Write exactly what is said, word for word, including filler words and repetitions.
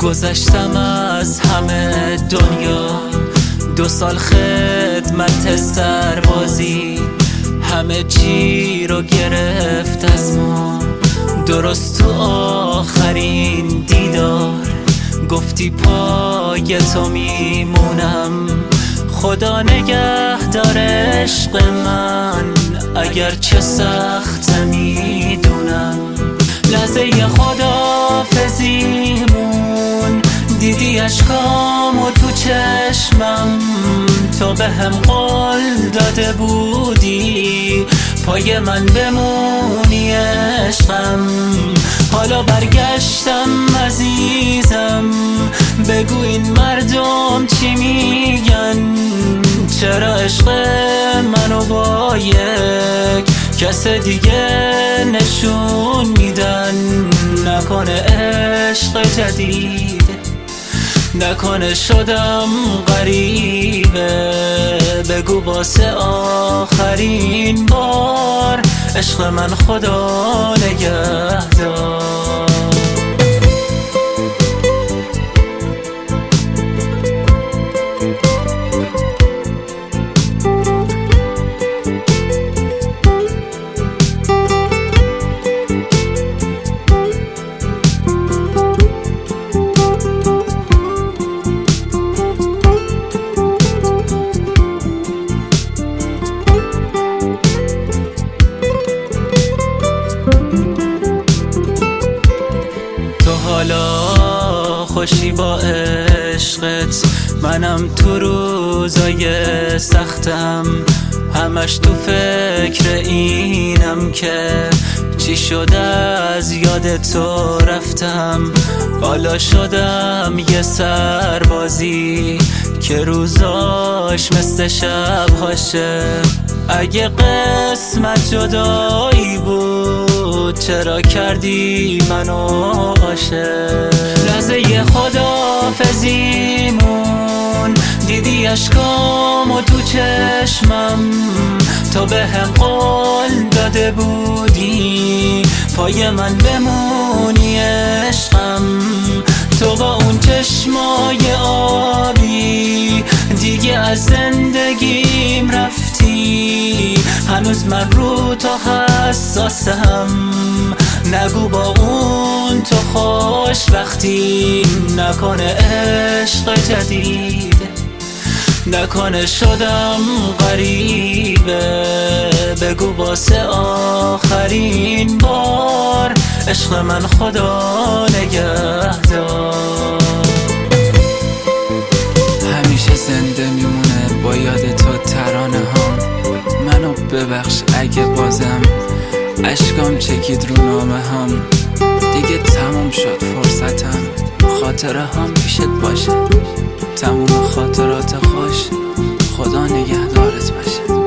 گذشتم از همه دنیا، دو سال خدمت سربازی، همه چی رو گرفت از ما. درست تو آخرین دیدار گفتی پای تو میمونم. خدا نگهدار عشق من، اگر چه سخت میدونم. لحظه خداحافظیمون دیدی اشکامو تو چشمم، تو به هم قول داده بودی پای من بمونی عشقم. حالا برگشتم عزیزم، بگو این مردم چی میگن؟ چرا عشق منو با یک کس دیگه نشون میدن؟ نکنه عشق جدید، نکنه شدم غریبه. بگو واسه آخرین بار عشق من خدا نگهدار. حالا خوشی با عشقت، منم تو روزای سختم، همش تو فکر اینم که چی شده از یاد تو رفتم. حالا شدم یه سربازی که روزاش مثل شبهاشه. اگه قسمت جدایی بود چرا کردی منو عاشق؟ لحظه خداحافظیمون دیدی اشکامو تو چشمم، تو به هم قول داده بودی پای من بمونی عشقم. تو با اون چشمای آبی دیگه از زندگیم رفتی، هنوز من رو تو حساسم. نگو با اون تو خوشبختی، نکنه عشق جدید، نکنه شدم غریبه. بگو واسه آخرین بار عشق من خدا نگهدار. همیشه زنده میمونه با یاد تو ترانه هم. منو ببخش اگه بازم اشکام چکید رو نامه هم. دیگه تموم شد فرصتم، خاطره هم پیشت باشه. تموم خاطرات خوش، خدا نگهدارت باشه.